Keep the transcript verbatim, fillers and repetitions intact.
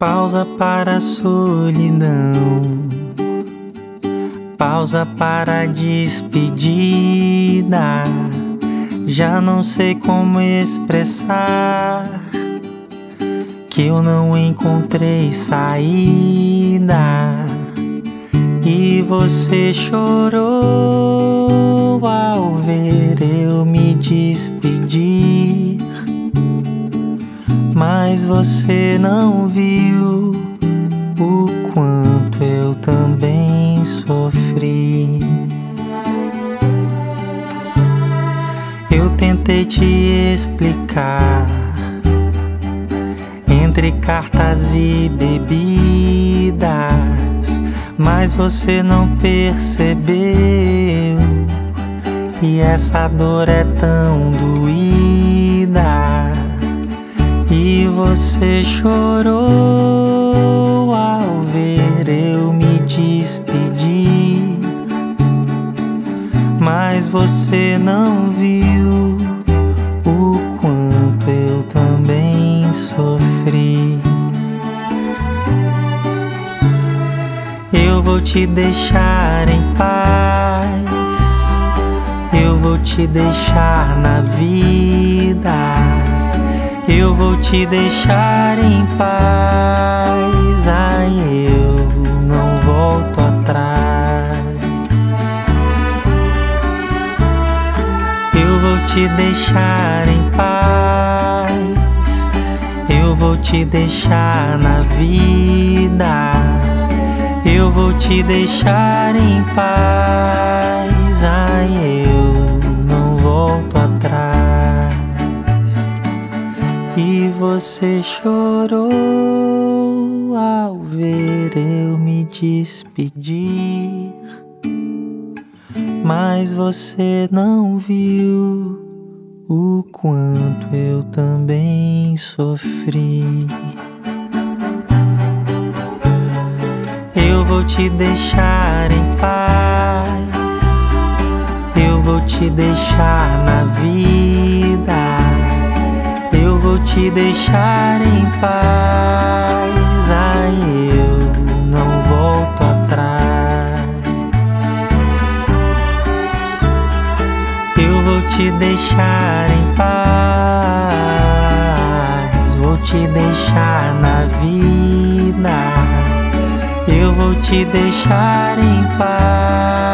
Pausa para a solidão, pausa para a despedida. Já não sei como expressar que eu não encontrei saída. E você chorou ao ver eu me despedir, mas você não viu o quanto eu também sofri. Eu tentei te explicar entre cartas e bebidas, mas você não percebeu. E essa dor é tão doída. E você chorou ao ver eu me despedir, mas você não viu o quanto eu também sofri. Eu vou te deixar em paz, eu vou te deixar na vida, eu vou te deixar em paz. Ai, eu não volto atrás. Eu vou te deixar em paz, eu vou te deixar na vida, eu vou te deixar em paz. Ai, eu não volto atrás. E você chorou ao ver eu me despedir, mas você não viu o quanto eu também sofri. Eu vou te deixar em paz, eu vou te deixar na vida, eu vou te deixar em paz. Ai, eu não volto atrás. Eu vou te deixar em paz, vou te deixar na vida, eu vou te deixar em paz.